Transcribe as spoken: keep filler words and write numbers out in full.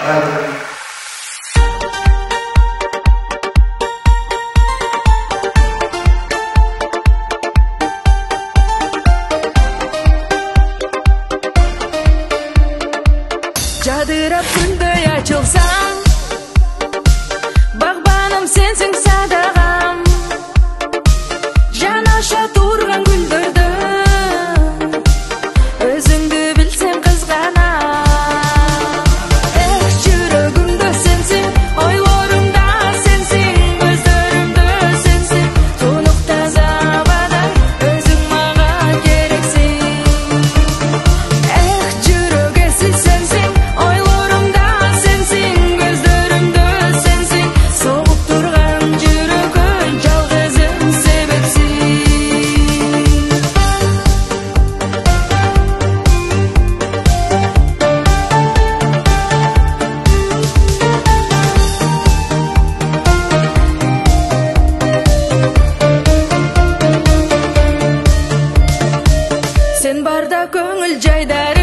Жадырап күндөй açılsam, бағбаным сенсің садағам, жанаша тұрған гүлдерді, өзіңді білсем қызғанам. Эх, жүрегімді сенсің, ойларымда сенсің, көздерімді сенсің, тұнық таза бадай, өзің маған керексің. Эх, жүрегесі сенсің, сен барда көңіл жайдар.